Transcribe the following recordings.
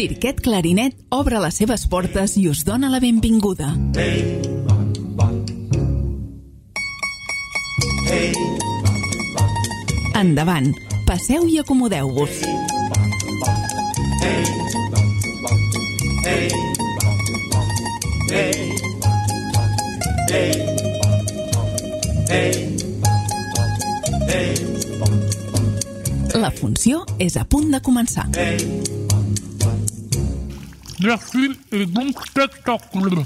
Cirquet Clarinet obre les seves portes i us dona la benvinguda. Endavant, passeu i acomodeu-vos. La funció és a punt de començar. La film est donc spectaculaire.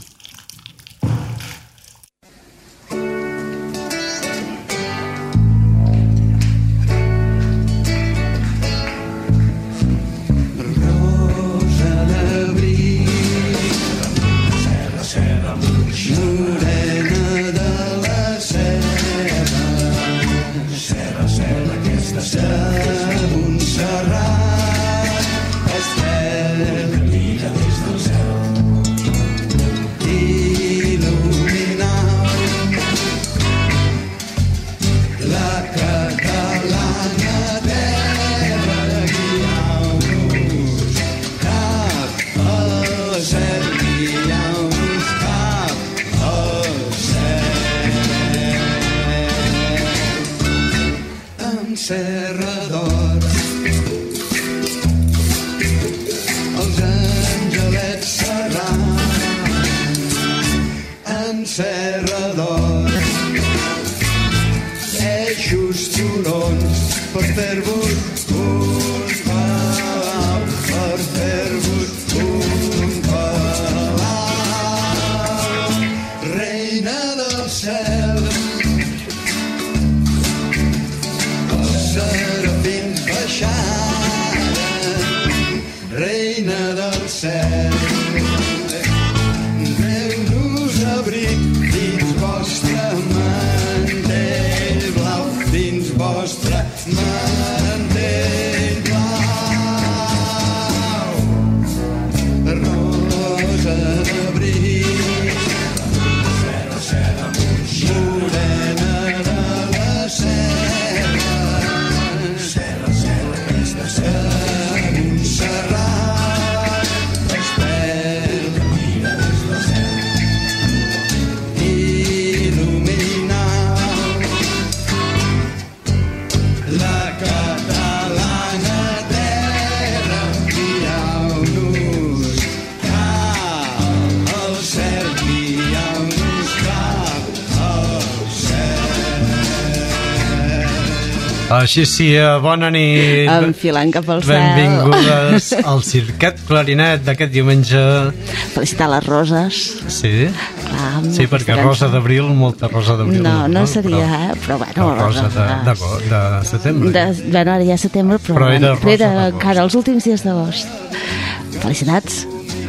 Així sí, bona nit. Enfilant cap al cel. Benvingudes al Cirquet Clarinet d'aquest diumenge. Felicitar les roses. Sí? Clar, sí, perquè rosa d'abril, molta rosa d'abril. No seria, però bueno... Rosa de setembre. Bueno, ara ja setembre, però era encara els últims dies d'agost. Felicitats.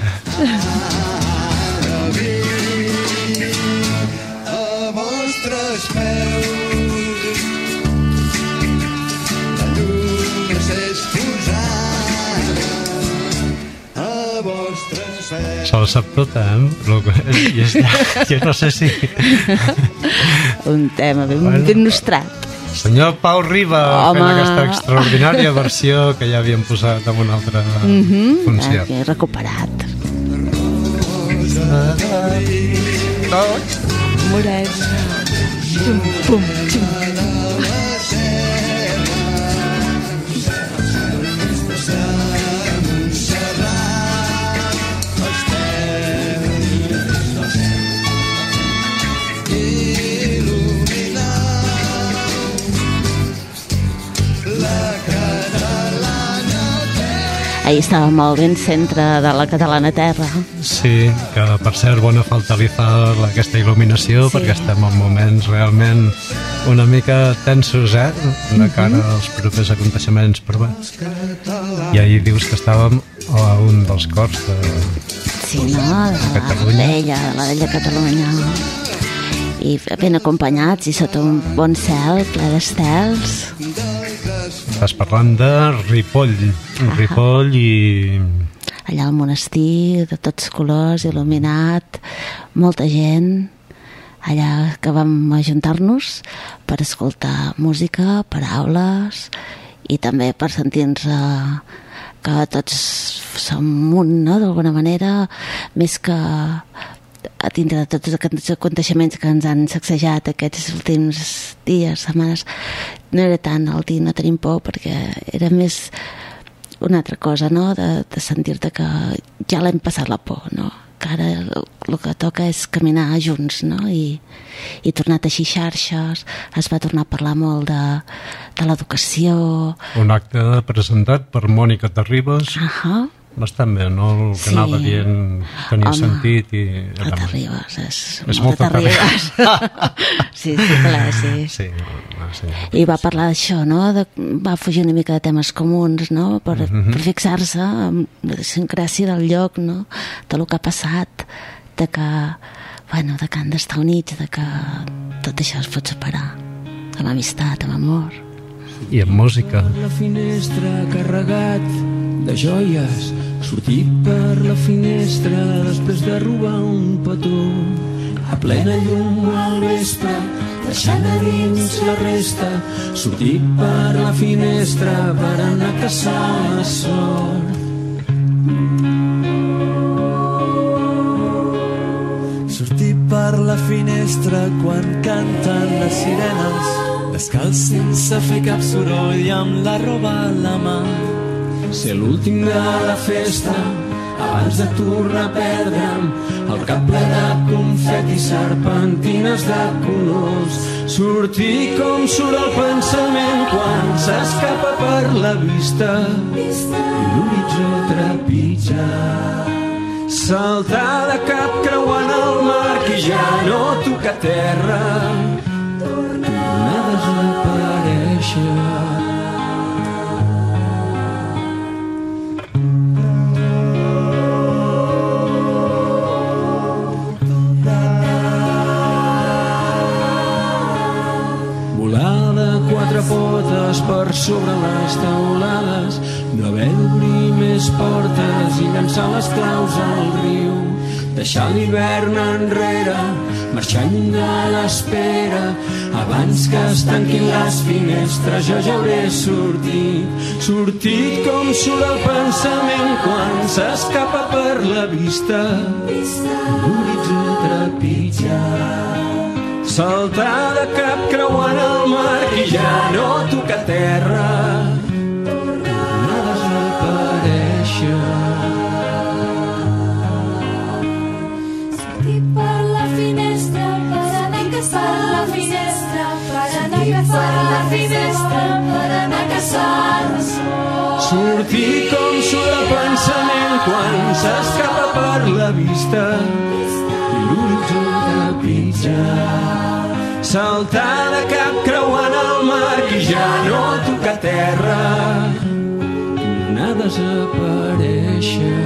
A vostres peus se la sap tota, jo no sé si... Un tema ben nostrat. Senyor Pau Riba, fent aquesta extraordinària versió que ja havíem posat en una altra funció. He recuperat. Morena. Xum, pum, xum. Ahir estàvem al ben centre de la Catalana Terra. Sí, que per cert, bona falta li fa aquesta il·luminació, perquè estem en moments realment una mica tensos, de cara als propers aconteixements, però bé. I ahir dius que estàvem a un dels cors de Catalunya. De la vella Catalunya. I ben acompanyats i sota un bon cel, ple d'estels. Estàs parlant de Ripoll. Ripoll i... Allà al monestir, de tots colors, il·luminat, molta gent. Allà que vam ajuntar-nos per escoltar música, paraules i també per sentir-nos que tots som un, no?, d'alguna manera, més que a dintre de tots aquests aconteixements que ens han sacsejat aquests últims dies, setmanes, no era tant el dir no tenim por, perquè era més una altra cosa, no?, de sentir-te que ja l'hem passat la por, no?, que ara el que toca és caminar junts, no?, i tornar a teixir xarxes. Es va tornar a parlar molt de l'educació. Un acte presentat per Mònica Terribas. Bastant bé, no? El que anava dient tenia sentit i... La Terribas, és molt Terribas. Sí, clar, sí. Sí. I va parlar d'això, no? Va fugir una mica de temes comuns, no? Per fixar-se en la sincràsia del lloc, no? De lo que ha passat, de que han d'estar units, de que tot això es pot superar amb amistat, amb amor. I amb música. La finestra carregat de joies, sortit per la finestra després de robar un petó, a plena llum al vespre, deixant a dins la resta, sortit per la finestra per anar a caçar la sort. Sortit per la finestra quan canten les sirenes, descalç sense fer cap soroll i amb la roba a la mà. Ser l'últim de la festa abans de tornar a perdre'm el cap ple de confeti, serpentines de colors. Sortir com surt el pensament quan s'escapa per la vista i l'horitzó trepitja. Saltar de cap creuant el mar que ja no toca terra, tornar a desaparèixer. Potes per sobre les teulades, no haver d'obrir més portes i llançar les claus al riu, deixar l'hivern enrere, marxar lluny de l'espera. Abans que es tanquin les finestres jo ja hauré sortit com surt el pensament quan s'escapa per la vista i l'horitzó trepitja. Saltar de cap creuant el mar i ja no toca terra, tornar a desaparèixer. Sortir per la finestra per anar a caçar la finestra, per anar a caçar la finestra, per anar a caçar la sort. Sortir com surt el pensament quan s'escapa per la vista i l'horitzó trepitja. Saltar de cap creuant el mar que ja no toca terra, tornar a desaparèixer.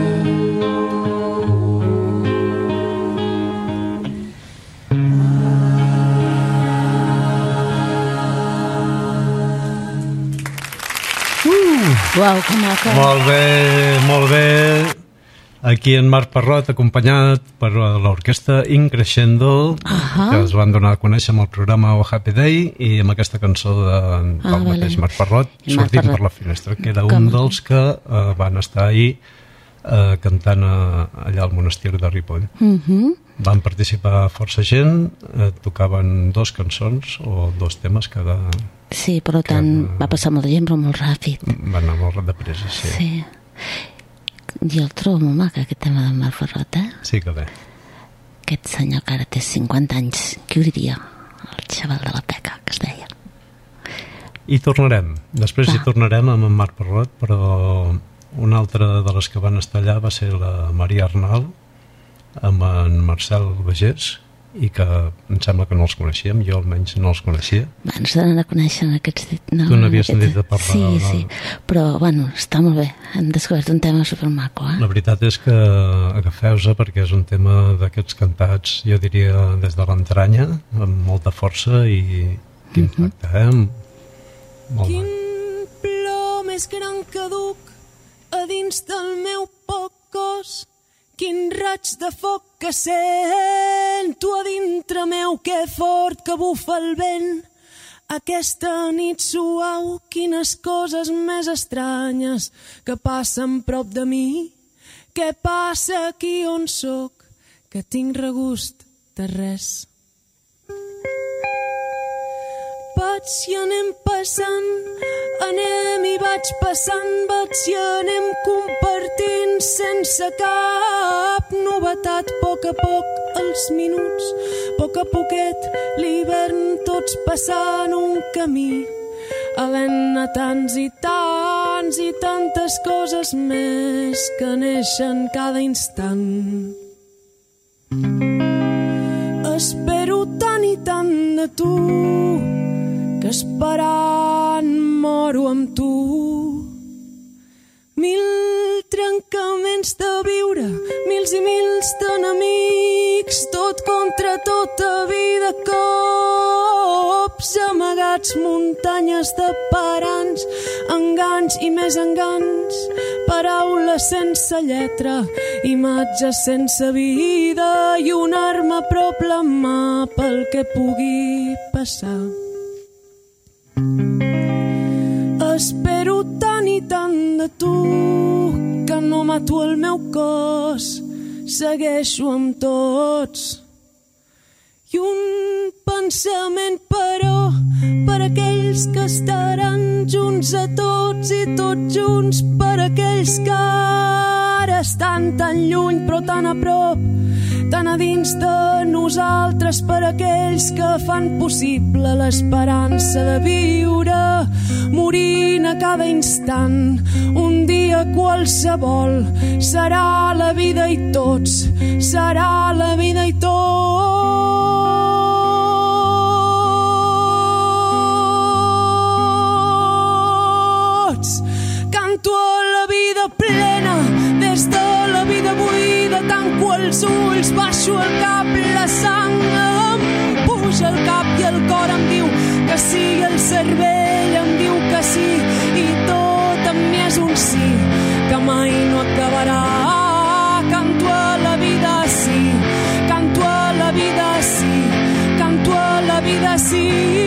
Uau, que maca. Molt bé. Aquí en Marc Parrot, acompanyat per l'orquestra Increscendo, que es van donar a conèixer amb el programa Oh Happy Day, i amb aquesta cançó del mateix Marc Parrot, Sortim per la finestra, que era un dels que van estar ahir cantant allà al monestir de Ripoll. Van participar força gent, tocaven 2 cançons o 2 temes cada... Sí, per tant, va passar molta gent, però molt ràpid. Va anar molt de pressa, sí. Jo el trobo molt maca, aquest tema de Marc Parrot, Sí que bé. Aquest senyor que ara té 50 anys, qui ho diria? El xaval de la Peca, que es deia. I tornarem. Després hi tornarem amb en Marc Parrot, però una altra de les que van estar allà va ser la Maria Arnal, amb en Marcel Bagés, i que em sembla que no els coneixíem, jo almenys no els coneixia. Ens donen a conèixer en aquests... Tu n'havies sentit de parlar. Sí, però bueno, està molt bé, hem descobert un tema supermaco. La veritat és que agafeu-se perquè és un tema d'aquests cantats, jo diria des de l'entranya, amb molta força i quin impacte, molt Quin plor més gran que duc a dins del meu poc cos, quin raig de foc que sento a dintre meu, que fort que bufa el vent aquesta nit suau, quines coses més estranyes que passen prop de mi. Què passa aquí on sóc, que tinc regust de res. Vaig i anem passant, anem i vaig passant, vaig i anem compartint sense cap novetat. A poc els minuts, a poquet l'hivern, tots passant un camí, havent-ne tants i tantes coses més que neixen cada instant. Espero tant i tant de tu, que esperant moro amb tu. Mil trencaments de viure, mils i mils d'enemics, tot contra tota vida, cops amagats, muntanyes de paranys, enganys i més enganys, paraules sense lletra, imatges sense vida i una arma a prop la mà pel que pugui passar. Espero tant i tant de tu, que no mato el meu cos, segueixo amb tots. I un pensament, però, per aquells que estaran junts a tots i tots junts, per aquells que ara estan tan lluny però tan a prop, tan a dins de nosaltres, per aquells que fan possible l'esperança de viure, morint a cada instant. Un dia qualsevol serà la vida i tots, serà la vida i tots. Canto a la vida plena, des de la vida buida, tanco els ulls, baixo el cap, la sang em puja al cap i el cor em diu que sí, el cervell em diu que sí, i tot en mi és un sí, que mai no acabarà. Canto a la vida sí, canto a la vida sí, canto a la vida sí.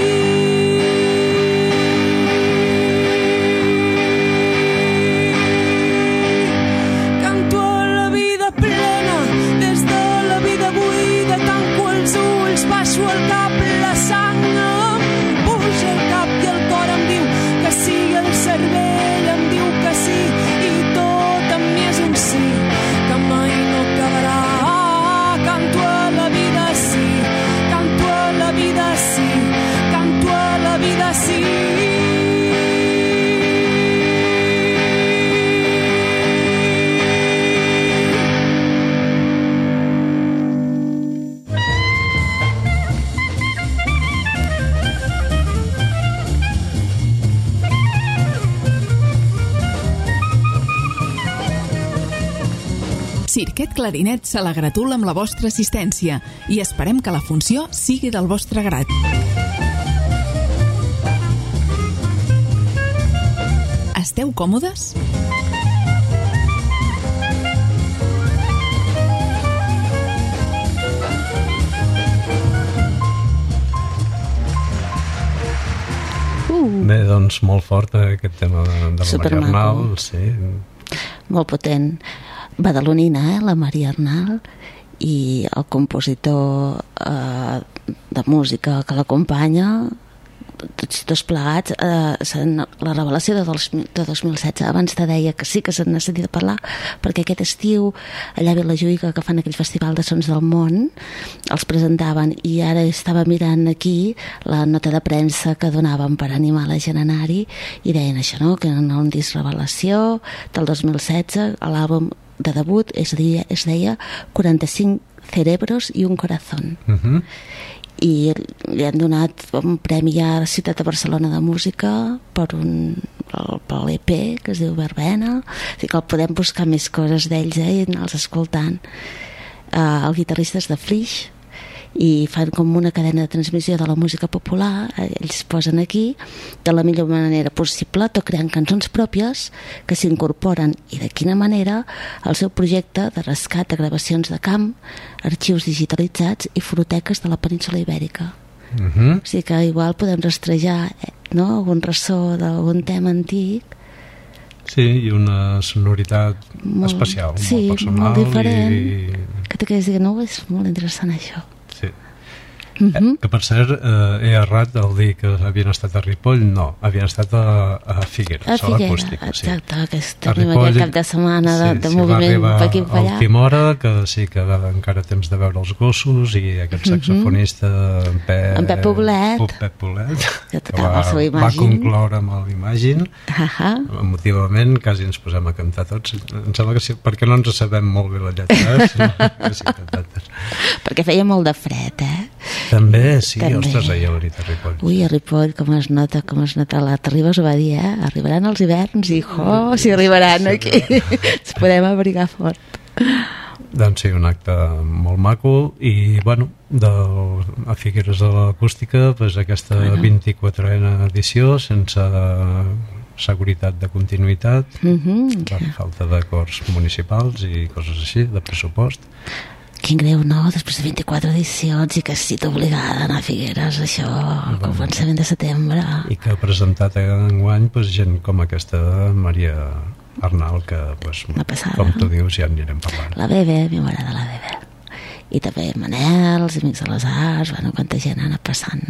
Baixo el cap, la sang em puja al cap i el cor em diu que sí, el cervell em diu que sí, i tot en mi és un sí, que mai no acabarà. Canto a la vida sí, canto a la vida sí, canto a la vida sí. Cirquet Clarinet se la gratula amb la vostra assistència i esperem que la funció sigui del vostre grat. Esteu còmodes? Bé, doncs molt fort aquest tema de la Maria Arnal, sí. Molt potent. Badalonina, la Maria Arnal, i el compositor de música que l'acompanya, tots dos plegats, la revelació de 2016. Abans te deia que sí que se'n necessita parlar, perquè aquest estiu allà a Vilajuïga, que fan aquell festival de sons del món, els presentaven, i ara estava mirant aquí la nota de premsa que donaven per animar la gent a anar-hi, i deien això, no?, que en un disc revelació del 2016, l'àlbum de debut es deia 45 cerebros y un corazón. I li han donat un premi a la ciutat de Barcelona de música per l'EP que es diu Verbena. Així que el podem buscar més coses d'ells i anar-los escoltant. El guitarrista és de Flix i fan com una cadena de transmissió de la música popular. Ells posen aquí de la millor manera possible, tot creant cançons pròpies que s'incorporen, i de quina manera, al seu projecte de rescat de gravacions de camp, arxius digitalitzats i fonoteques de la península Ibèrica. O sigui que igual podem rastrejar no? Algun ressò d'algun tema antic. Sí, i una sonoritat especial, sí, molt personal. molt diferent, que te quedes dient, no, és molt interessant això. Sí. Que per cert, he errat al dir que havien estat a Ripoll. No, havien estat a Figueres, a l'acústica. Exacte, que tenim aquest cap de setmana de moviment per aquí per allà. A última hora, que sí que encara temps de veure els gossos, i aquest saxofonista en Pep Poblet, que va concloure amb l'Imagine. Emotivament quasi ens posem a cantar tots. Em sembla que sí, perquè no ens sabem molt bé la lletra. Perquè feia molt de fred, També, sí, ostres, ahir a la Ripoll. Ui, a Ripoll, com es nota, la Terribas ho va dir, arribaran els hiverns i, si arribaran aquí, ens podem abrigar fort. Doncs sí, un acte molt maco, i, bueno, a Figueres de l'Acústica, doncs aquesta 24a edició, sense seguretat de continuïtat, per falta d'acords municipals i coses així, de pressupost. Quin greu, no? Després de 24 edicions i que has sigut obligada a anar a Figueres, això, al començament de setembre. I que ha presentat enguany gent com aquesta Maria Arnal, que, com tu dius, ja anirem parlant. La Bebe, a mi m'agrada la Bebe. I també Manel, els Amics de les Arts, quanta gent ha anat passant.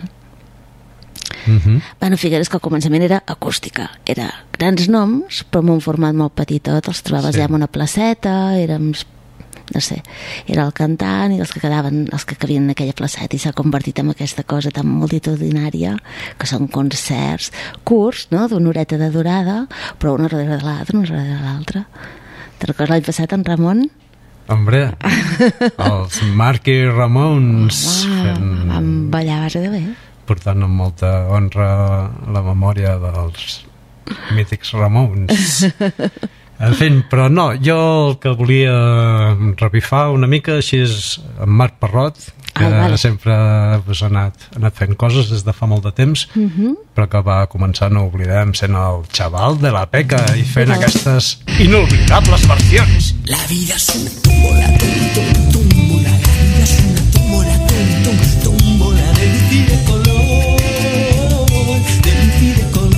Figueres, que al començament era acústica, era grans noms, però amb un format molt petitot, els trobaves ja en una placeta, érem... no sé, era el cantant i els que cabien en aquella placeta, i s'ha convertit en aquesta cosa tan multitudinària que són concerts curts, no?, d'una horeta de durada, però una darrere de l'altra. Te'n recordes l'any passat, en Ramon? Hombre, els Marky Ramons van ballar a base de bé, portant amb molta honra la memòria dels mítics Ramons. En fi, però no, jo el que volia revifar una mica així és en Marc Parrot, que sempre ha anat fent coses des de fa molt de temps, però que va començar, no oblidem, sent el xaval de la Peca i fent aquestes inolvidables versions. La vida és una tómbola, tómbola, la vida és una tómbola, tómbola de luz y de color, de luz y de color.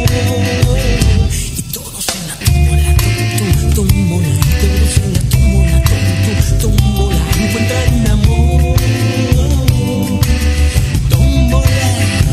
Tómbola, y todos en la tómbola, tómbola, encuentran un amor. Tómbola,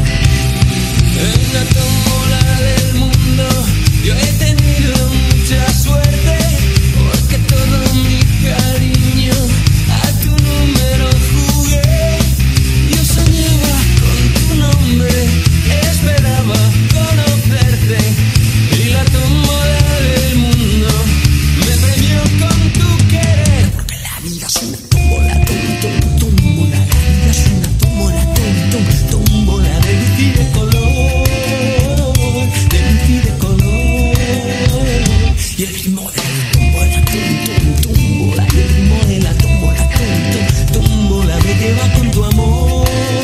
en la tómbola del mundo yo he tenido mucha suerte, porque todo mi cariño a tu número jugué. Yo soñaba con tu nombre, esperaba conocerte, y la tómbola del mundo me premió con tu querer. Porque la vida es una tómbola, tómbola, la vida es una tómbola, tómbola de luz y de color, de luz y de color. Y el ritmo de la tómbola, tómbola, y el ritmo de la tómbola, tómbola me lleva con tu amor.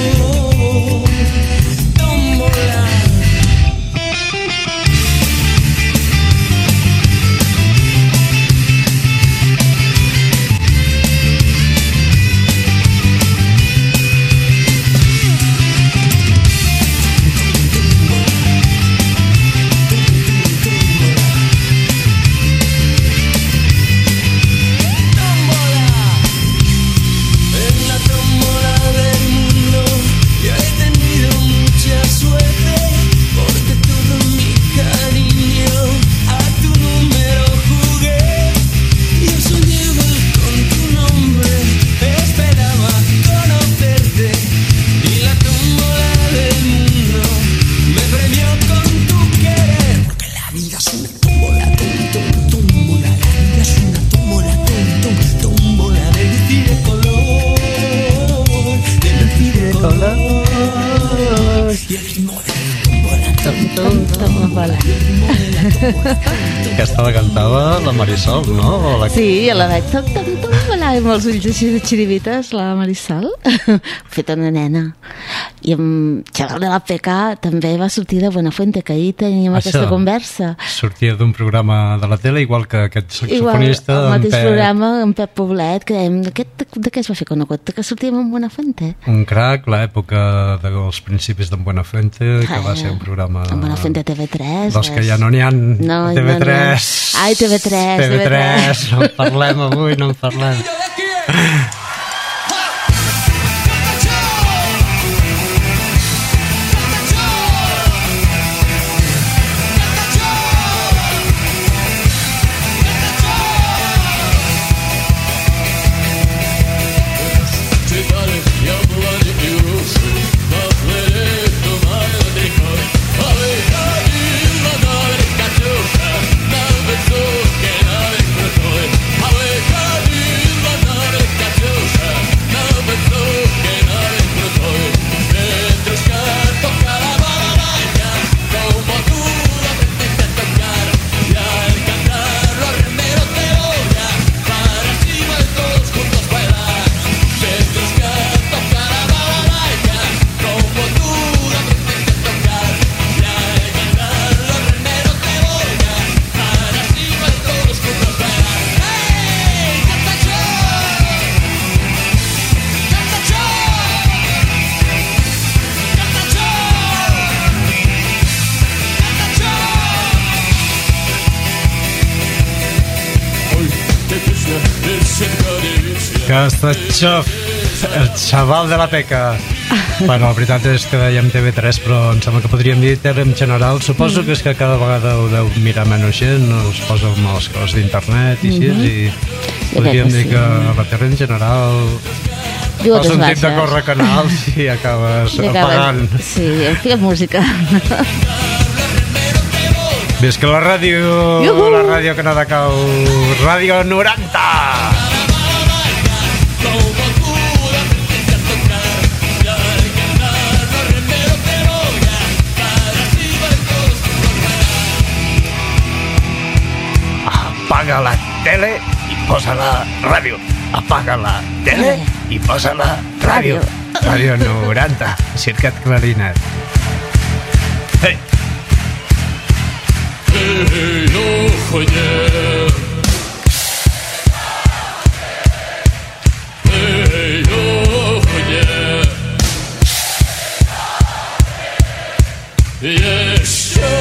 Tómbola. Aquesta la cantava la Marisol, no? Sí, la veig. amb els ulls així de xirivites, la Marisol, feta una nena. I amb Xaval de la PK també va sortir de Buenafuente, que ahir teníem aquesta conversa. Sortia d'un programa de la tele, igual que aquest saxofonista. Igual, el mateix programa, en Pep Poblet, que dèiem, de què es va fer conegut? Que sortíem en Buenafuente. Un crac, l'època dels principis d'en Buenafuente, que va ser un programa... En Buenafuente TV3. Dels que ja no n'hi ha a TV3. No. Ai, TV3. No en parlem avui, no en parlem. Castachof, el xaval de la peca. Bueno, la veritat és que dèiem TV3, però em sembla que podríem dir TV en general. Suposo que és que cada vegada ho deu mirar menys gent, us posa amb les coses d'internet i així, i podríem dir que la TV en general fas un tip de córrer canals i acabes apagant. Sí, fica música. Visca la ràdio que no decau, Ràdio 90! Apaga la tele i posa la ràdio. Apaga la tele i posa la ràdio. Ràdio 90, Circuit Clarinet. Hey! Hey, oh, yeah. Hey, oh, yeah. Yes,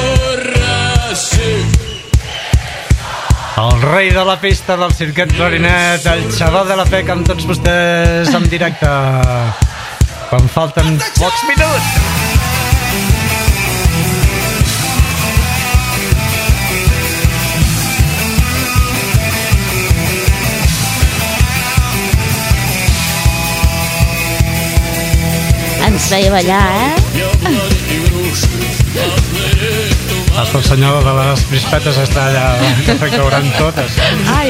el rei de la pista del Circuit Clarinet, el xaval de la peca amb tots vostès en directe quan falten pocs minuts. Ens feia ballar, Hasta el senyor de les crispetes està allà que s'acabaran totes. Ai.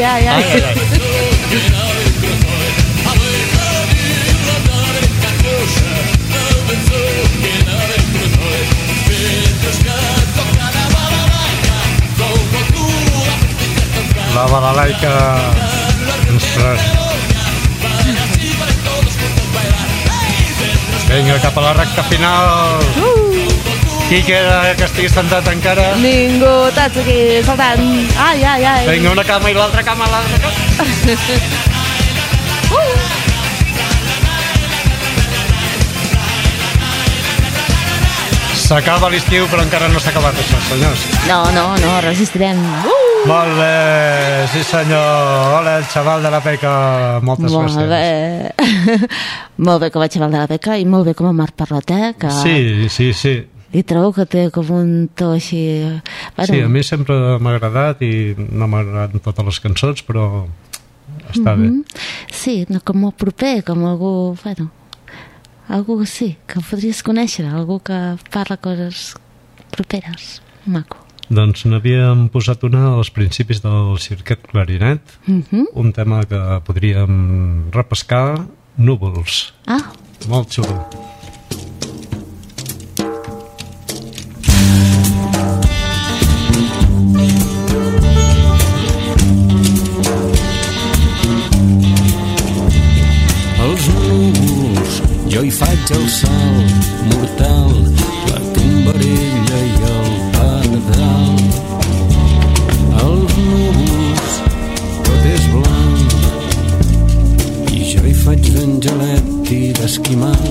La balalaica ens farà. Vinga, cap a la recta final. Qui queda que estigui sentat encara? Ningú, tots aquí saltant. Ai. Vinga, una cama i l'altra cama, S'acaba l'estiu, però encara no s'ha acabat això, senyors. No, resistirem. Molt bé, sí senyor. Hola, el xaval de la peca. Moltes gràcies. Molt bé. Molt bé com a xaval de la peca i molt bé com a Marc Parrot, que... Sí. I trobo que té com un to així... Bueno. Sí, a mi sempre m'ha agradat i no m'agraden totes les cançons, però està bé. Sí, no, com molt proper, com algú... Bueno, algú sí, que podries conèixer, algú que parla coses properes. Maco. Doncs n'havíem posat una als principis del Circuit Clarinet, un tema que podríem repescar, Núvols. Molt xulo. Jo hi faig el salt mortal, la tombarella i el pardal. Els núvols, tot és blanc, i jo hi faig d'angelet i d'esquimal.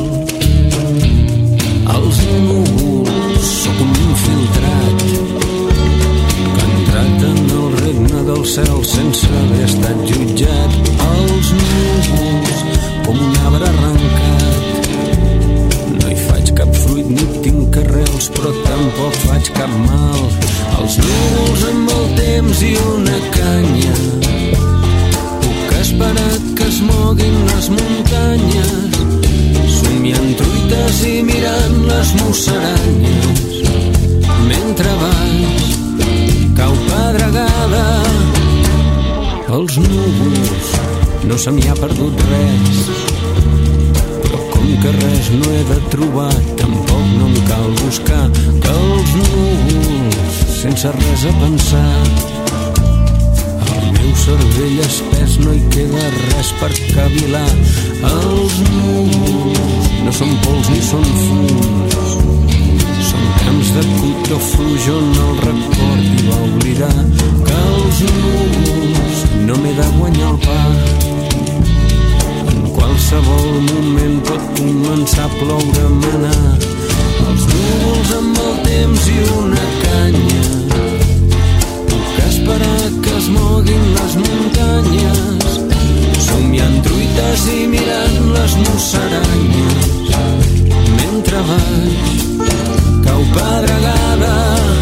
Els núvols, sóc un infiltrat que ha entrat en el regne del cel sense haver estat jutjat. Els núvols, com un arbre arrencat, no hi faig cap fruit ni tinc arrels, però tampoc faig cap mal. Els núvols amb el temps i una canya, puc esperar que es moguin les muntanyes, somiant truites i mirant les musaranyes. Mentre baix cau pedregada, els núvols, no se m'hi ha perdut res, però com que res no he de trobar, tampoc no em cal buscar. Que els núvols, sense res a pensar, al meu cervell espès no hi queda res per cavilar. Els núvols no són pols ni són fums, són camps de cotó fluix on el record hi va oblidar. Que els núvols no m'he de guanyar el pa, en qualsevol moment pot començar a ploure, manar. Els núvols amb el temps i una canya, puc esperar que es moguin les muntanyes, somiant truites i mirant les musaranyes. Mentre baix cau pedregada,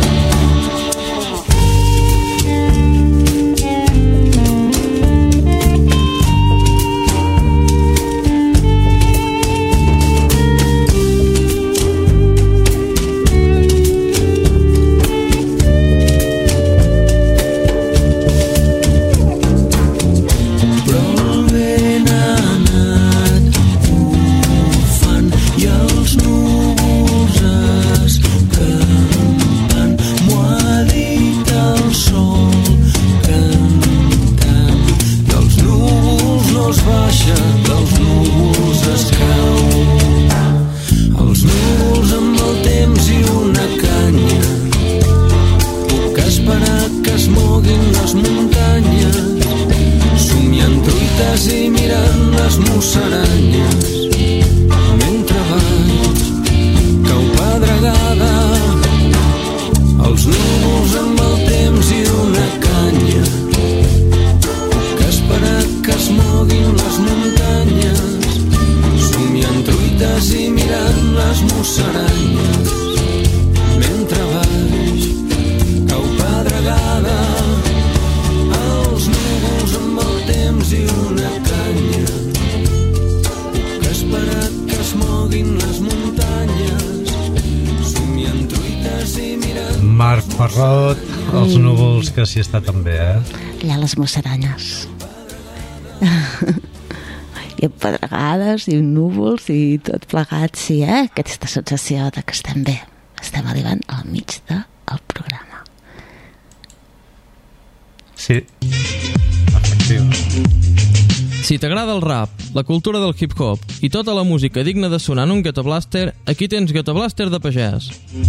que sí està també, Allà les musaranyes. I pedregades i núvols i tot plegat, sí, aquesta sensació de que estem bé. Estem arribant al mig del programa. Sí, efectivament. Si t'agrada el rap, la cultura del hip-hop i tota la música digna de sonar en un Ghetto Blaster, aquí tens Ghetto Blaster de pagès.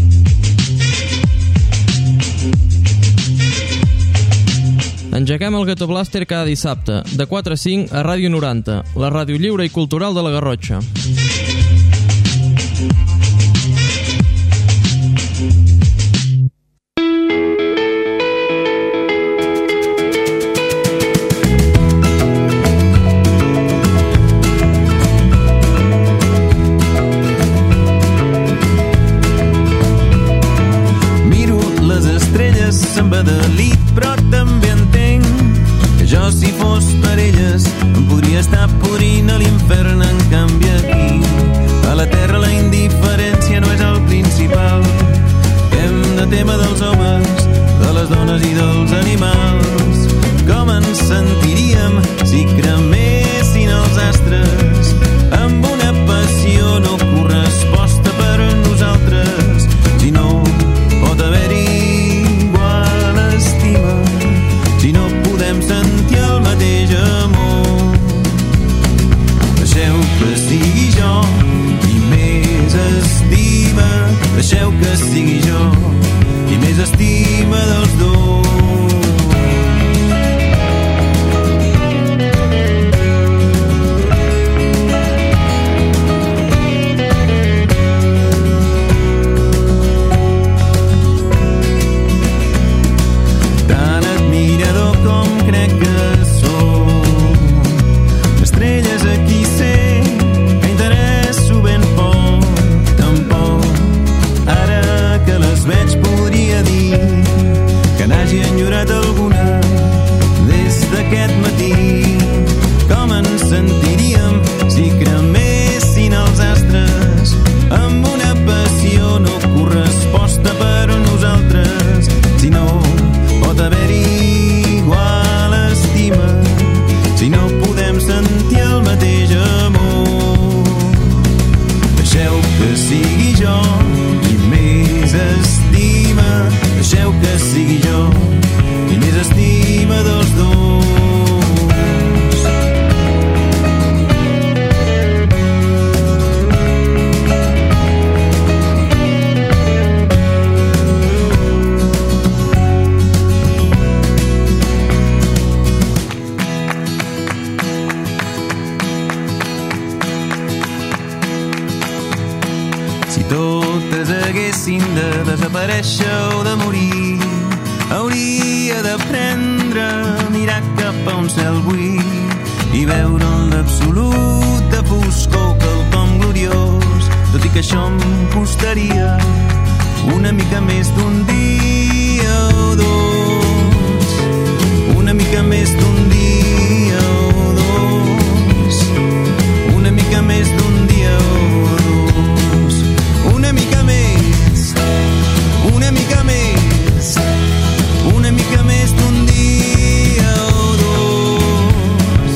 Engeguem el Ghetto Blaster cada dissabte, de 4 a 5 a Ràdio 90, la ràdio lliure i cultural de la Garrotxa. Miro les estrelles, s'embadalit, però també entenc que jo, si fos per elles, em podria estar podrint a l'infern. En canvi aquí que sigui jo qui més estima dels dos. Tan admirador com crec que sóc d'estrelles aquí sé que interesso ben poc, tampoc ara que les veig podria dir que n'hagi enyorat alguna des d'aquest matí. Com ens sentiríem si cremessin els astres amb una passió no corresposta per nosaltres, si no pot haver-hi igual estima, si no podem sentir el mateix amor. Deixeu que sigui jo qui més estima, deixeu que sigui jo qui més estima dels dos. Si totes haguessin de desaparèixer o de morir, hauria d'aprendre a mirar cap a un cel buit i veure en l'absoluta foscor quelcom gloriós, tot i que això em costaria una mica més d'un dia o dos, una mica més d'un dia o dos, una mica més d'un dia o dos, una mica més, una mica més, una mica més d'un dia o dos.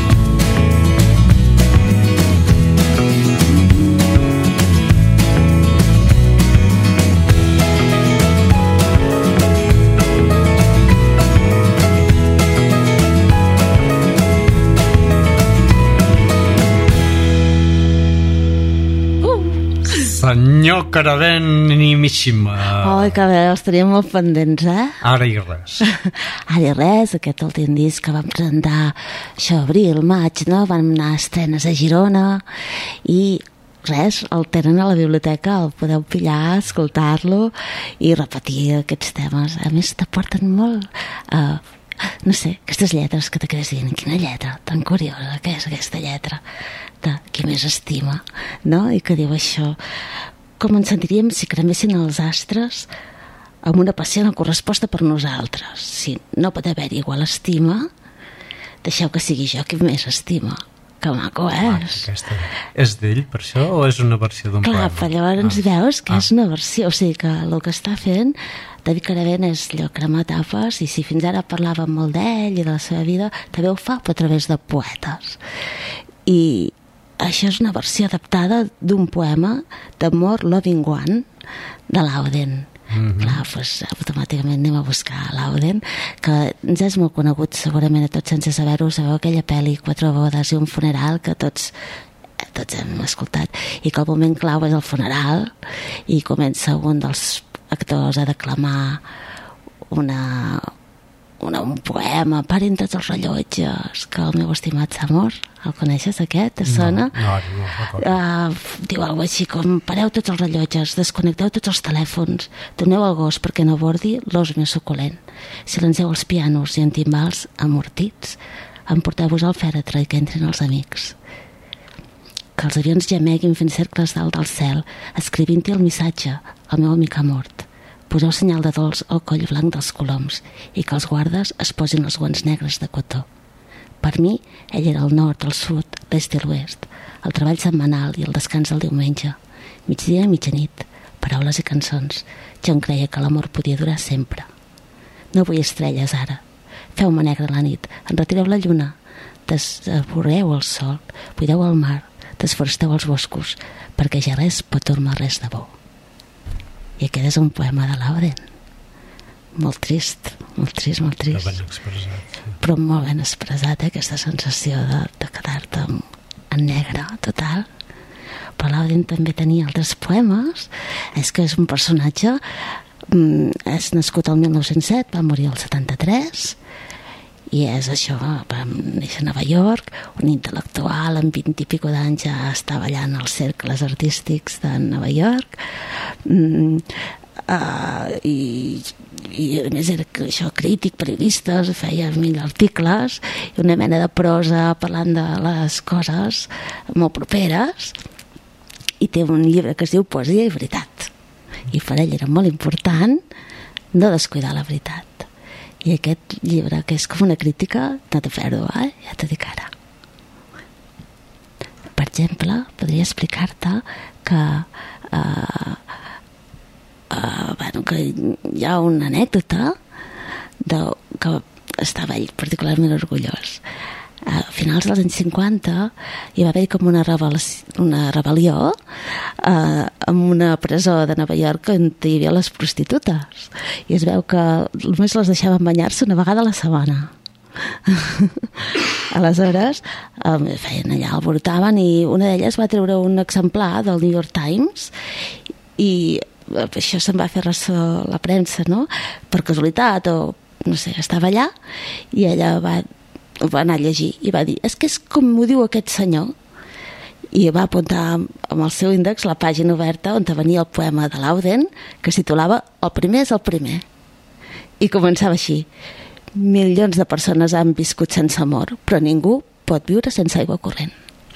Senyor Caravenimíssima. Ai, que bé, els teníem molt pendents, eh? Ara i res. Ara i res, aquest últim disc que vam presentar això, abril, maig, no? Vam anar a estrenes a Girona i res, el tenen a la biblioteca, el podeu pillar, escoltar-lo i repetir aquests temes. A més, t'aporten molt... no sé, aquestes lletres que te quedes dient, quina lletra tan curiosa, què és aquesta lletra de qui més estima, no? I que diu això, com ens sentiríem si cremessin els astres amb una passió no corresposta per nosaltres. Si no pot haver-hi igual estima, deixeu que sigui jo qui més estima. Que maco és. És d'ell, per això, o és una versió d'un poema? Clar, però llavors veus que és una versió, o sigui que el que està fent David Caravent és allò, cremar tapes, i si fins ara parlàvem molt d'ell i de la seva vida, també ho fa a través de poetes. I això és una versió adaptada d'un poema d'Amor Loving One de Lauden. Clar, doncs automàticament anem a buscar Lauden, que ens és molt conegut segurament a tots sense saber-ho. Sabeu aquella pel·li 4 bodes i un funeral que tots hem escoltat, i que el moment clau és el funeral i comença un dels actors a declamar un poema, parin tots els rellotges, que el meu estimat s'ha mort. El coneixes, aquest? Et sona? No. Diu alguna així com, pareu tots els rellotges, desconnecteu tots els telèfons, doneu al gos perquè no bordi l'os més suculent, silencieu els pianos i en timbals amortits, emporteu-vos al fèretre i que entrin els amics. Que els avions gemeguin fent cercles dalt del cel, escrivint-hi el missatge, el meu amic ha mort. Poseu senyal de dolç al coll blanc dels coloms i que els guardes es posin els guants negres de cotó. Per mi, ell era el nord, el sud, l'est i l'oest, el treball setmanal i el descans del diumenge, migdia i mitjanit, paraules i cançons. Jo em creia que l'amor podia durar sempre. No vull estrelles ara. Feu-me negra la nit, enretireu la lluna, desavoreu el sol, buideu el mar, desforesteu els boscos, perquè ja res pot tornar res de bo. I aquest és un poema de Lauden. Molt trist, molt trist, molt trist. Ben expressat. Però molt ben expressat, aquesta sensació de quedar-te en negre total. Però Auden també tenia altres poemes, és que és un personatge, és nascut el 1907, va morir el 73, i és això, va néixer a Nova York, un intel·lectual amb 20 i pico d'anys ja està ballant als cercles artístics de Nova York, i a més era això, crític, periodista, feia 1000 articles i una mena de prosa parlant de les coses molt properes, i té un llibre que es diu Poesia i veritat, i per ell era molt important no descuidar la veritat. I aquest llibre, que és com una crítica, no té pèrdua, ja t'ho dic ara. Per exemple, podria explicar-te que que hi ha una anècdota que estava ell particularment orgullós. A finals dels anys 50 hi va haver com una rebel·lió en una presó de Nova York on hi havia les prostitutes, i es veu que només les deixaven banyar-se una vegada a la setmana. Aleshores feien allà, alborotaven, i una d'elles va treure un exemplar del New York Times, i això se'n va fer ressò la premsa, no? Per casualitat, o no sé, estava allà, i ella va anar a llegir i va dir, és que és com ho diu aquest senyor, i va apuntar amb el seu índex la pàgina oberta on venia el poema de l'Auden, que es titulava El primer és el primer, i començava així: milions de persones han viscut sense amor, però ningú pot viure sense aigua corrent.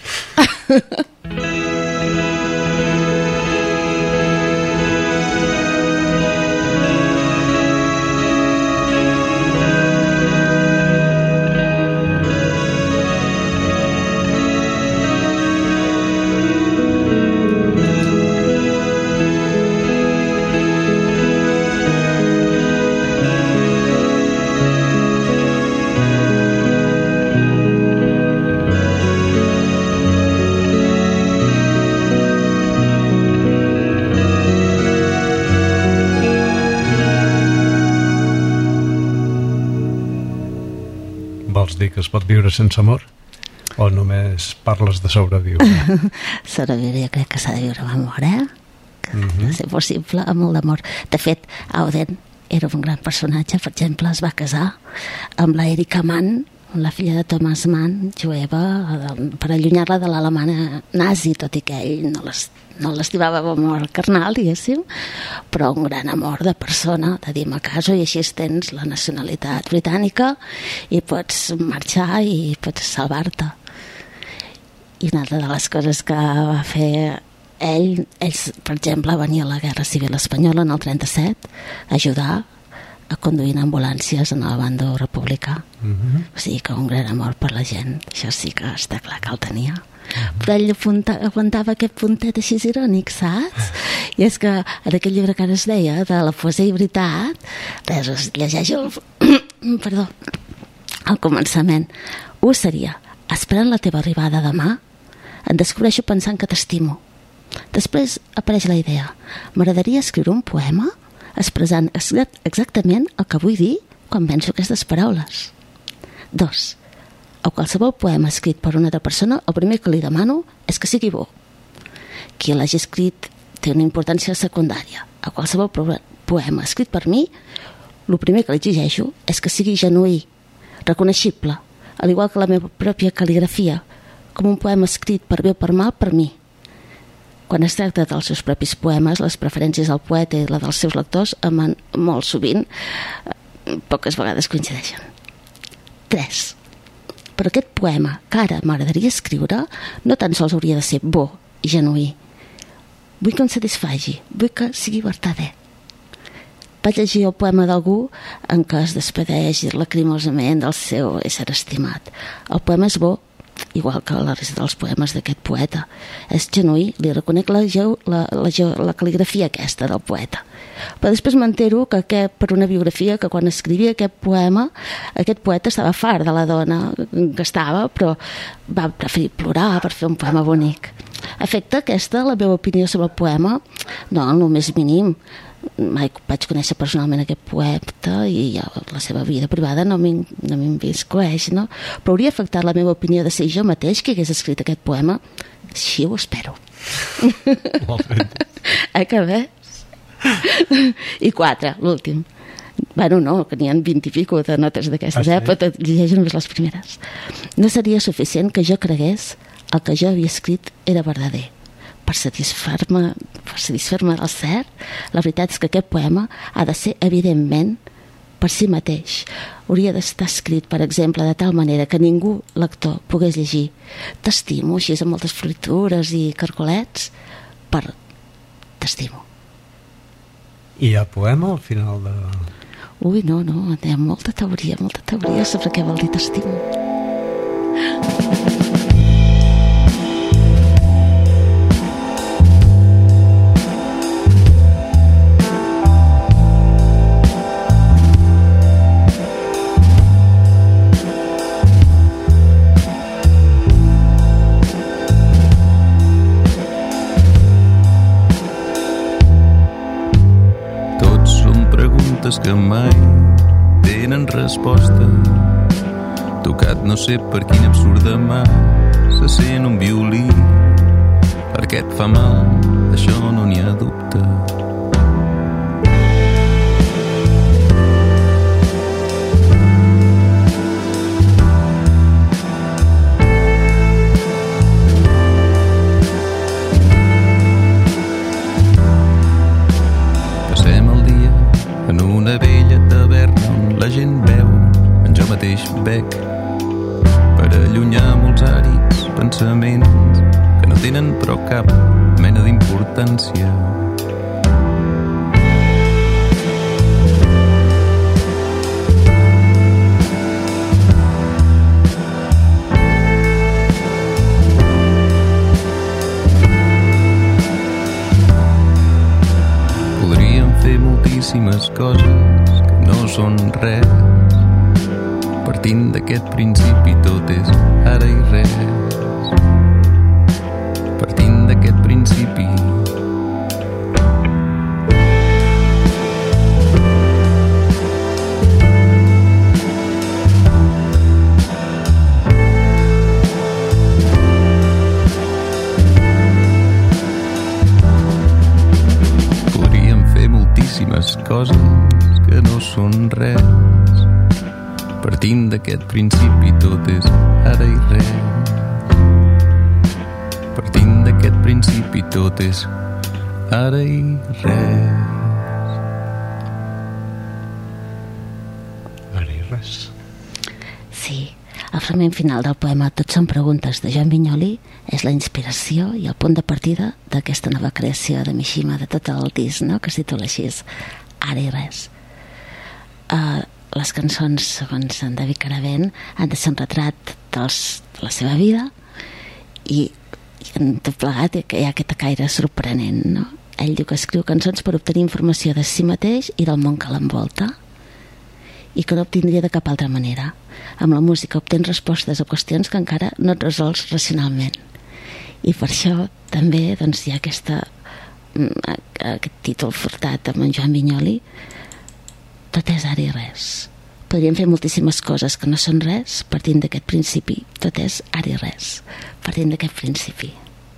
Vols dir que es pot viure sense amor? O només parles de sobreviure? Sobreviure, jo crec que s'ha de viure amb amor, de ser possible, amb molt d'amor. De fet, Auden era un gran personatge. Per exemple, es va casar amb la Erika Mann, la filla de Thomas Mann, jueva, per allunyar-la de l'alemanya nazi, tot i que ell no l'estimava amb amor carnal, diguéssim, però un gran amor de persona, de dir, me caso i així tens la nacionalitat britànica i pots marxar i pots salvar-te. I una altra de les coses que va fer ells, per exemple, venir a la Guerra Civil Espanyola en el 37, ajudar a conduir ambulàncies en el bando republicà. O sigui que un gran amor per la gent, això sí que està clar que el tenia. Però ell aguantava aquest puntet així irònic, saps? I és que en aquell llibre que ara es deia, de la poesia i veritat, res, llegeixo perdó, al començament. Ho seria: esperant la teva arribada demà, em descobreixo pensant que t'estimo. Després apareix la idea: m'agradaria escriure un poema expressant exactament el que vull dir quan penso aquestes paraules. 2. A qualsevol poema escrit per una altra persona, el primer que li demano és que sigui bo. Qui l'hagi escrit té una importància secundària. A qualsevol poema escrit per mi, el primer que li exigeixo és que sigui genuí, reconeixible, al igual que la meva pròpia cal·ligrafia, com un poema escrit per bé o per mal per mi. Quan es tracta dels seus propis poemes, les preferències del poeta i la dels seus lectors molt sovint, poques vegades coincideixen. 3. Però aquest poema que ara m'agradaria escriure no tan sols hauria de ser bo i genuí. Vull que em satisfagi, vull que sigui vertader. Vaig llegir el poema d'algú en què es despedeix lacrimosament del seu ésser estimat. El poema és bo, igual que la resta dels poemes d'aquest poeta. És genuí, li reconec la cal·ligrafia aquesta del poeta. Però després m'entero que per una biografia, que quan escrivia aquest poema, aquest poeta estava fart de la dona que estava, però va preferir plorar per fer un poema bonic. Afecta aquesta la meva opinió sobre el poema? No, el més mínim. Mai vaig conèixer personalment aquest poeta i la seva vida privada no m'inviscueix, no? Però hauria afectat la meva opinió de ser jo mateix qui hagués escrit aquest poema? Així ho espero. Acabés. I 4, l'últim. Bueno, no, que n'hi ha 20 i pico de notes d'aquestes, però llegeix només les primeres. No seria suficient que jo cregués el que jo havia escrit era verdader. Per satisfer-me del cert, la veritat és que aquest poema ha de ser, evidentment, per si mateix. Hauria d'estar escrit, per exemple, de tal manera que ningú, lector, pogués llegir t'estimo, així amb moltes floritures i cargolets, per t'estimo. I hi ha poema al final de... Ui, no, hi ha molta teoria sobre què vol dir t'estimo. Que mai tenen resposta. Tocat no sé per quina absurda mà se sent un violí. Per què et fa mal? Això no n'hi ha dubte. En una vella taverna on la gent beu, en jo mateix bec, per allunyar molts àrids pensaments que no tenen però cap mena d'importància. Moltíssimes coses que no són res. Partint d'aquest principi tot és ara i res. Partint d'aquest principi coses que no són res. Partint d'aquest principi tot és ara i res. Partint d'aquest principi tot és ara i res. Ara i res. Sí, el fragment final del poema Tot són preguntes de Joan Vinyoli és la inspiració i el punt de partida d'aquesta nova creació de Mishima, de tot el disc, no?, que es titula així, Ara i res. Les cançons, segons en David Caravent, han de ser un retrat de la seva vida i en tot plegat que hi ha aquest caire sorprenent, no? Ell diu que escriu cançons per obtenir informació de si mateix i del món que l'envolta i que no obtindria de cap altra manera. Amb la música obtens respostes a qüestions que encara no et resols racionalment. I per això també doncs, hi ha aquest títol fortat amb en Joan Vinyoli, tot és ara i res. Podríem fer moltíssimes coses que no són res partint d'aquest principi. Tot és ara i res, partint d'aquest principi.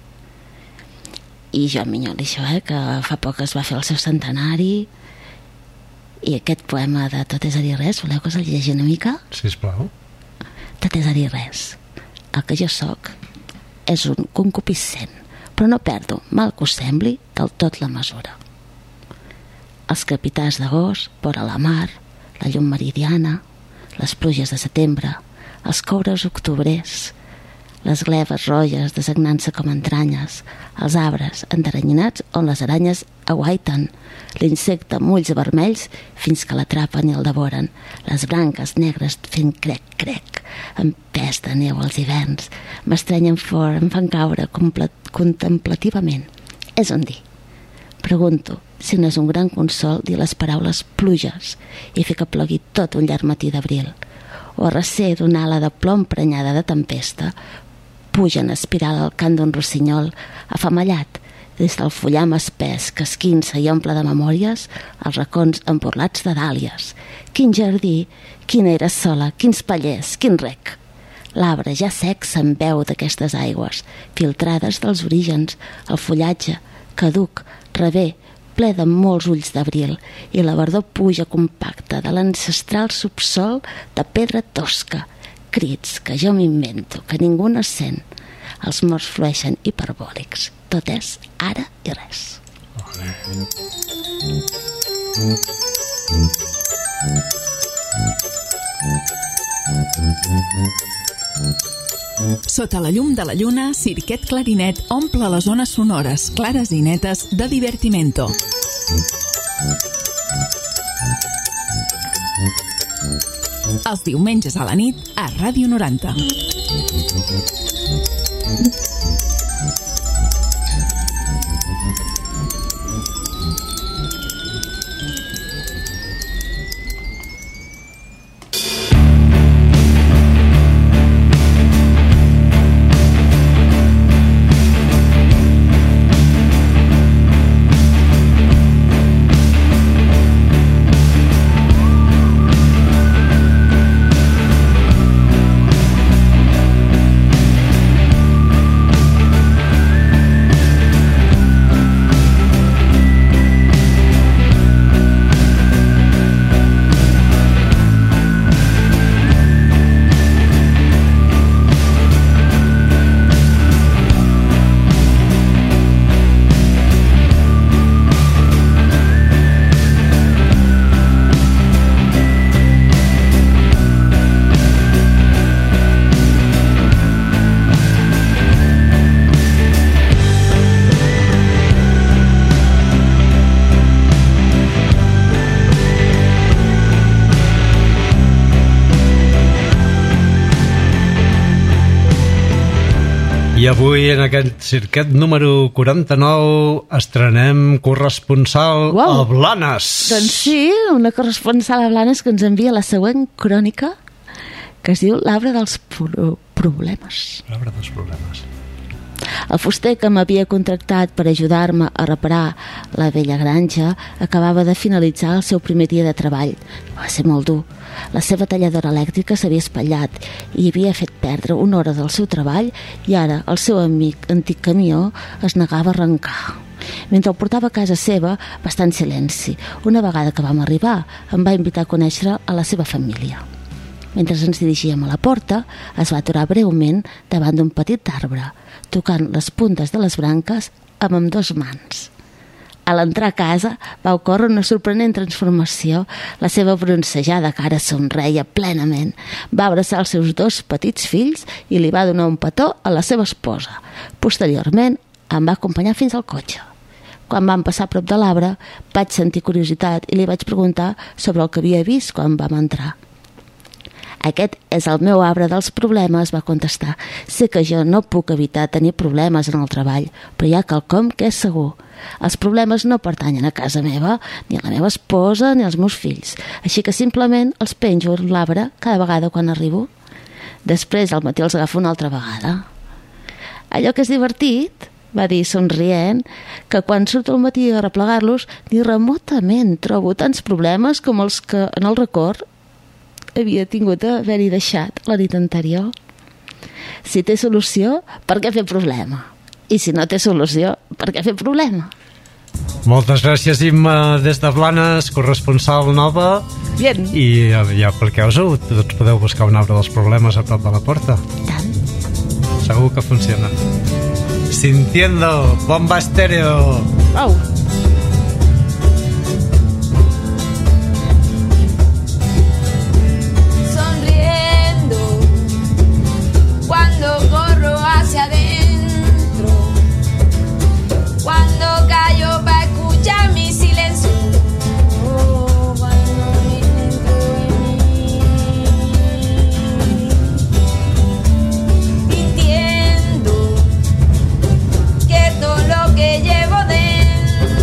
I Joan Vinyoli, això, que fa poc es va fer el seu centenari, i aquest poema de Tot és ara i res, voleu que us el llegeixi una mica? Sisplau. Tot és ara i res. El que jo sóc és un concupiscent, però no perdo, mal que us sembli, del tot la mesura. Els crepitars d'agost, vora la mar, la llum meridiana, les pluges de setembre, els coures octobrers, les gleves roges desagnant-se com entranyes, els arbres endaranyinats on les aranyes aguaiten, l'insecte amb ulls vermells fins que l'atrapen i el devoren, les branques negres fent crec-crec, amb pes de neu als hiverns, m'estrenyen fort, em fan caure contemplativament. És un dir. Pregunto si no és un gran consol dir les paraules pluges i fer que plogui tot un llarg matí d'abril, o a recer d'una ala de plom prenyada de tempesta puja en espiral al cant d'un rossinyol afamallat des del fullam espès que esquinça i omple de memòries els racons emporlats de dàlies. Quin jardí, quina era sola, quins pallers, quin rec. L'arbre ja sec se'n veu d'aquestes aigües, filtrades dels orígens, el fullatge, caduc, rever, ple de molts ulls d'abril, i la verdor puja compacta de l'ancestral subsol de pedra tosca, crits que jo m'invento, que ningú no sent. Els morts flueixen hiperbòlics. Tot és ara i res. Sota la llum de la lluna, Cirquet Clarinet omple les zones sonores clares i netes de divertimento. Els diumenges a la nit a Ràdio 90. I avui, en aquest cirquet número 49, estrenem corresponsal a Blanes. Doncs sí, una corresponsal a Blanes que ens envia la següent crònica, que es diu L'arbre dels problemes. L'arbre dels problemes. El fuster que m'havia contractat per ajudar-me a reparar la vella granja acabava de finalitzar el seu primer dia de treball. Va ser molt dur. La seva talladora elèctrica s'havia espatllat i havia fet perdre una hora del seu treball, i ara el seu antic camió es negava a arrencar. Mentre el portava a casa seva, va estar en silenci. Una vegada que vam arribar, em va invitar a conèixer a la seva família. Mentre ens dirigíem a la porta, es va aturar breument davant d'un petit arbre, tocant les puntes de les branques amb ambdós mans. A l'entrar a casa va ocórrer una sorprenent transformació. La seva bronzejada cara somreia plenament. Va abraçar els seus dos petits fills i li va donar un petó a la seva esposa. Posteriorment, em va acompanyar fins al cotxe. Quan vam passar a prop de l'arbre, vaig sentir curiositat i li vaig preguntar sobre el que havia vist quan vam entrar. Aquest és el meu arbre dels problemes, va contestar. Sé que jo no puc evitar tenir problemes en el treball, però hi ha quelcom que és segur. Els problemes no pertanyen a casa meva, ni a la meva esposa, ni als meus fills. Així que simplement els penjo a l'arbre cada vegada quan arribo. Després al matí els agafo una altra vegada. Allò que és divertit, va dir somrient, que quan surto al matí a replegar-los, ni remotament trobo tants problemes com els que en el record havia tingut d'haver-hi deixat la nit anterior. Si té solució, per què fer problema? I si no té solució, per què fer problema? Moltes gràcies, Imma, des de Blanes, corresponsal nova. Bien. I ja apliqueu-ho, tots podeu buscar un arbre dels problemes a prop de la porta. Tant. Segur que funciona. Sintiendo, bomba estéreo. Au. Cuando corro hacia adentro, cuando callo para escuchar mi silencio, cuando entro en mí, entiendo que todo lo que llevo dentro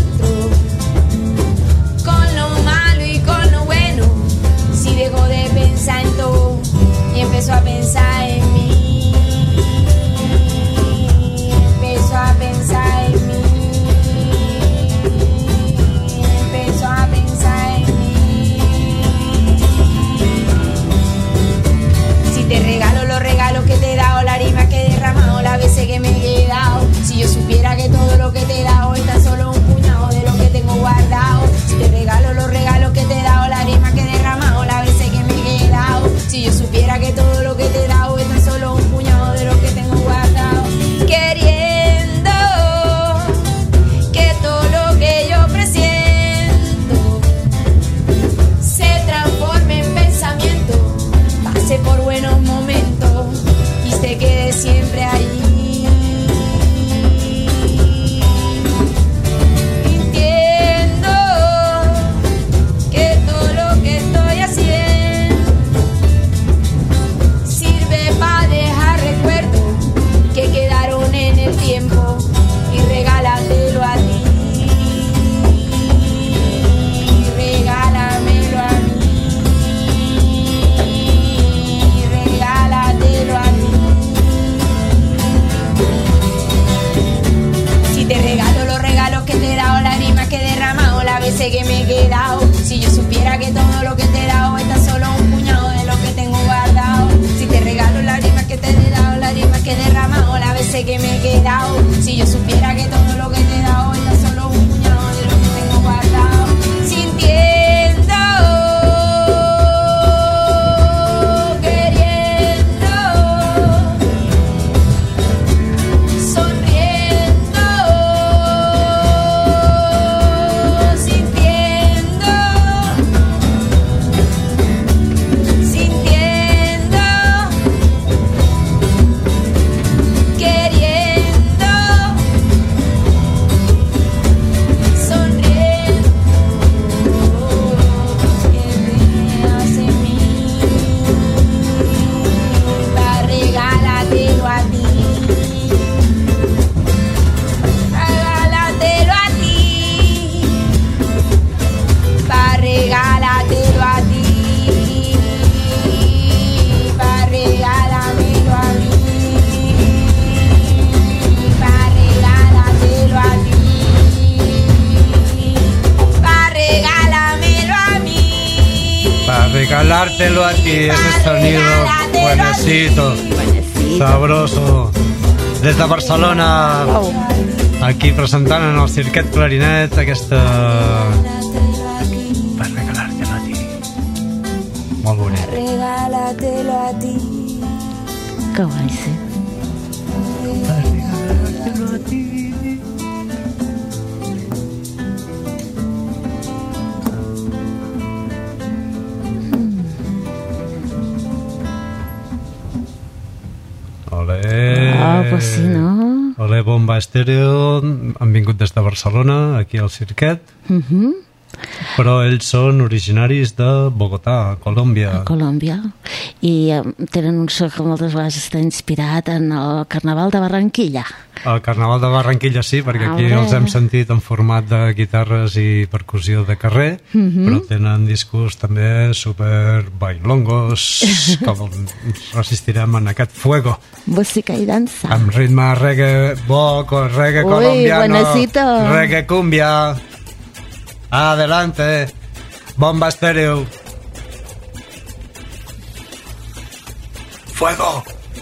he quedado. Si yo supiera que todo lo que te he dado es tan solo un puñado de lo que tengo guardado. Sintiendo, queriendo, sonriendo, sintiendo, sintiendo, queriendo, sonriendo, que veas en mí, para regalártelo a ti, regalártelo a ti, para regalártelo a ti, para regalármelo a mí, para regalártelo a ti, para regalármelo a mí, Para regalártelo a ti, ese sonido buenecito, sabroso. Des de Barcelona, aquí presentant en el Cirquet Clarinet aquesta... Per regalártelo a ti. Molt bonic. regalártelo a ti. Que guai, sí. Olé. Ah, pues sí, no? Olé, Bomba Estéreo. Han vingut des de Barcelona, aquí al Cirquet. Però ells són originaris de Bogotà, Colòmbia. Colòmbia. I tenen un so que moltes vegades està inspirat en el Carnaval de Barranquilla. El Carnaval de Barranquilla sí, perquè aquí els hem sentit en format de guitarres i percussió de carrer, però tenen discos també super bailongos, com resistirem en aquest fuego. Música i dansa. Amb ritme reggae boco, reggae colombiano, buenecito. reggae cumbia. Adelante, Bomba Estéreo. Fuego.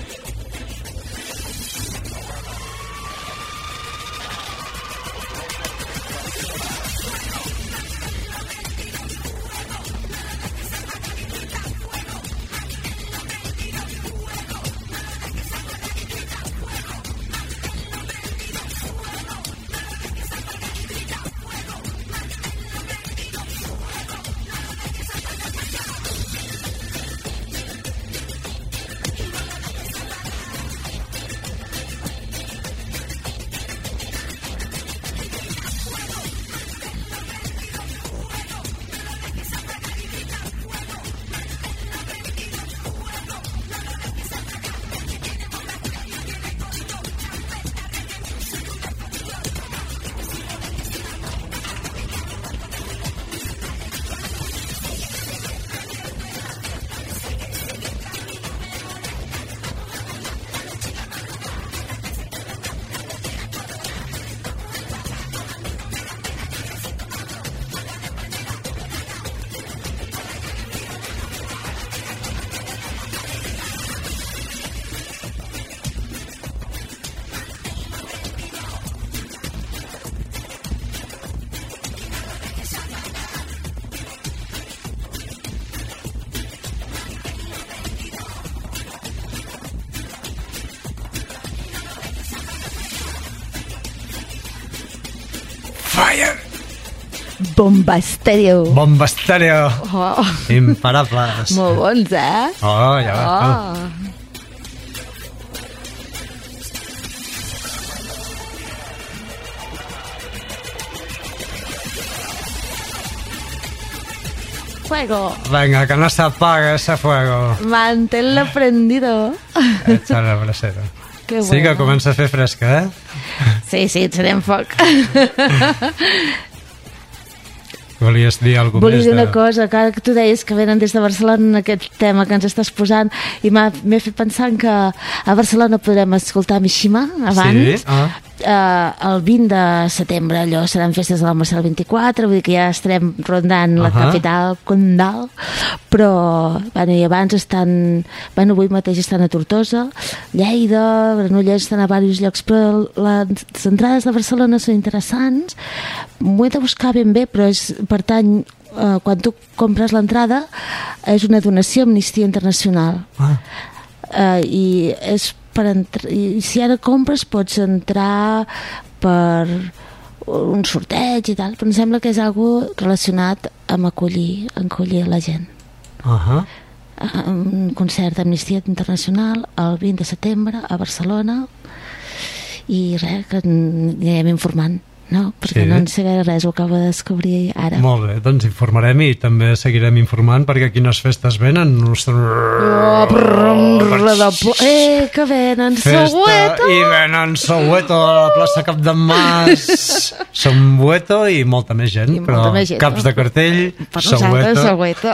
Fire! Bomba Estéreo. Bomba Estéreo. Oh. Imparables. Molt bons, eh? Oh, ja va. Oh. Fuego. Venga, que no se apague ese fuego. Manténlo prendido. Echa la brasera. Que sí, que bueno. comença a fer fresca, eh? Sí, sí, serem foc. Volies dir alguna Volia més? dir una cosa, que ara que tu deies que venen des de Barcelona en aquest tema que ens estàs posant, i m'he fet pensant que a Barcelona podrem escoltar Mishima abans, Sí? el 20 de setembre allò seran festes de la Mercè el 24, vull dir que ja estarem rondant la capital condal, però i abans estan avui mateix estan a Tortosa, Lleida, Granollers, estan a diversos llocs, però les entrades de Barcelona són interessants. M'ho he de buscar ben bé, però pertany, quan tu compres l'entrada és una donació a Amnistia Internacional, i és i si ara compres pots entrar per un sorteig i tal, però em sembla que és algo relacionat amb acollir la gent. Un concert d'Amnistia Internacional el 20 de setembre a Barcelona, i res, que anirem informant, no? Perquè no en sé res, ho acabo de descobrir ara. Molt bé, doncs informarem i també seguirem informant, perquè quines festes venen. Que venen Soweto! I venen Soweto a la plaça Capdemàs, Soweto i molta més gent, però caps de cartell, Soweto.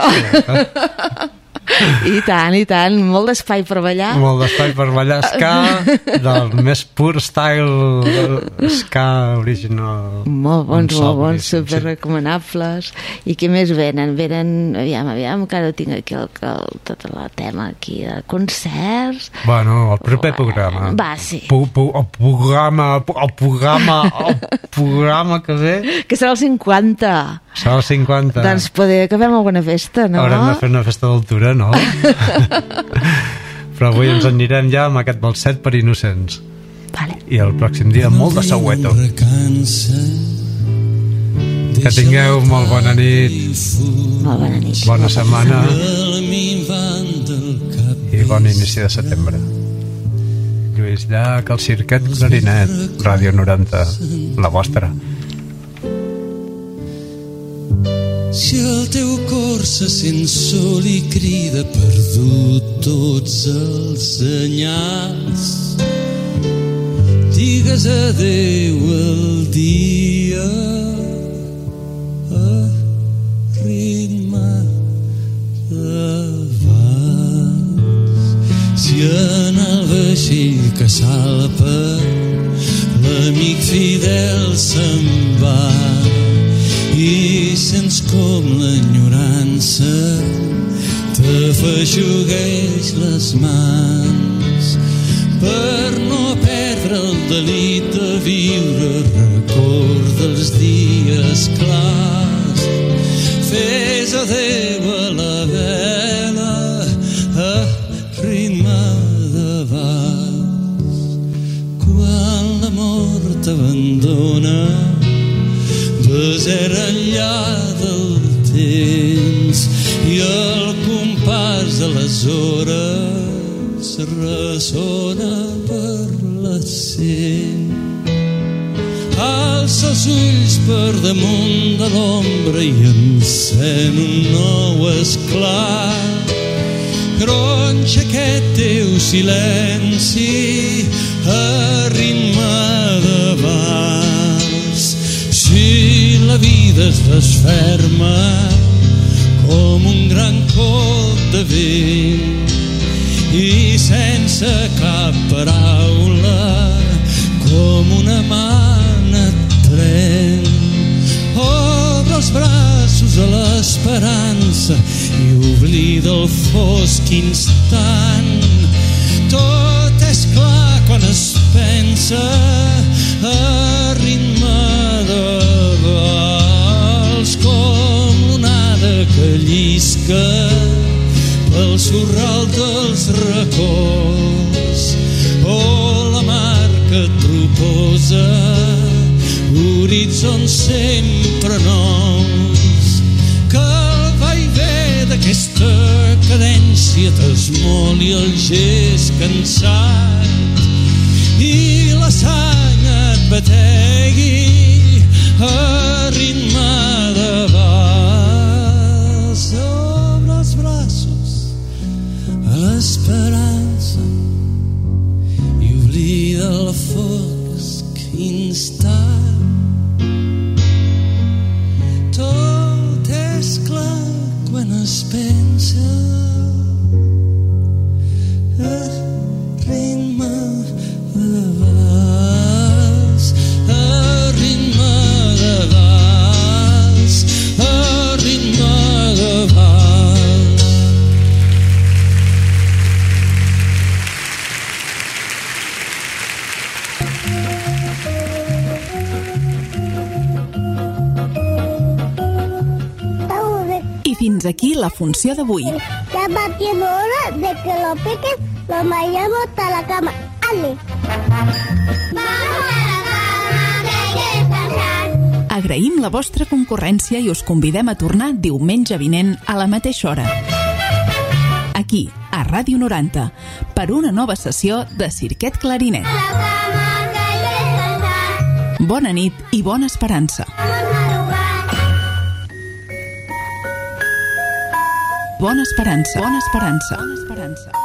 I tant, molt d'espai per ballar. Ska, del més pur style, ska original. Molt bons, super recomanables. I què més venen? Aviam, que ara tinc aquí tot el tema aquí de concerts. Bueno, el proper programa. Va, sí. El programa que ve... Que serà el 50. Serà el 50. Doncs poder que fem alguna festa, no? Haurem de fer una festa d'altura, no? Però avui ens anirem ja amb aquest balset per innocents. Vale. I el pròxim dia molt de Soweto. Que tingueu molt bona nit. Molt bona nit. Bona setmana. I bon inici de setembre. Lluís Llach, el Cirquet Clarinet, Ràdio 90, la vostra. Si el teu cor se sent sol i crida perdut tots els senyals, digues adeu al dia a ritme de vals. Si en el vaixell que salpa l'amic fidel se'n va i sents com l'enyorança t'afeixugueix les mans per no perdre el delit de viure, recorda els dies clars, fes adeu a la vela a ritme de vals. Quan l'amor t'abandona desert enllà del temps i el compàs de les hores ressona per la sent. Alça els ulls per damunt de l'ombra i encén un nou esclat. Gronxa aquest teu silenci a ritme de vals. Si la vida es desferma com un gran cop de vent i sense cap paraula com una mana tren, obre els braços a l'esperança i oblida el fosc instant. Tot és clar quan es pensa a ritme de vals, com l'onada que llisca pel sorral dels records o la mar que et proposa horitzons sempre nous, que el vaivé d'aquesta cadència t'esmoli el gest cansat i la sang et bategui a ritme de vals. Obre els braços a l'esperança i oblida el fosc instant. Tot és clar quan es pensa a ritme de vals. fins aquí la funció d'avui. Ya va siendo hora de que lo piques, lo mayamos hasta la cama. ¡Ale! Agraïm la vostra concurrència i us convidem a tornar diumenge vinent a la mateixa hora. Aquí, a Ràdio 90, per una nova sessió de Cirquet Clarinet. Bona nit i bona esperança. Bona esperança. Bona esperança. Bona esperança.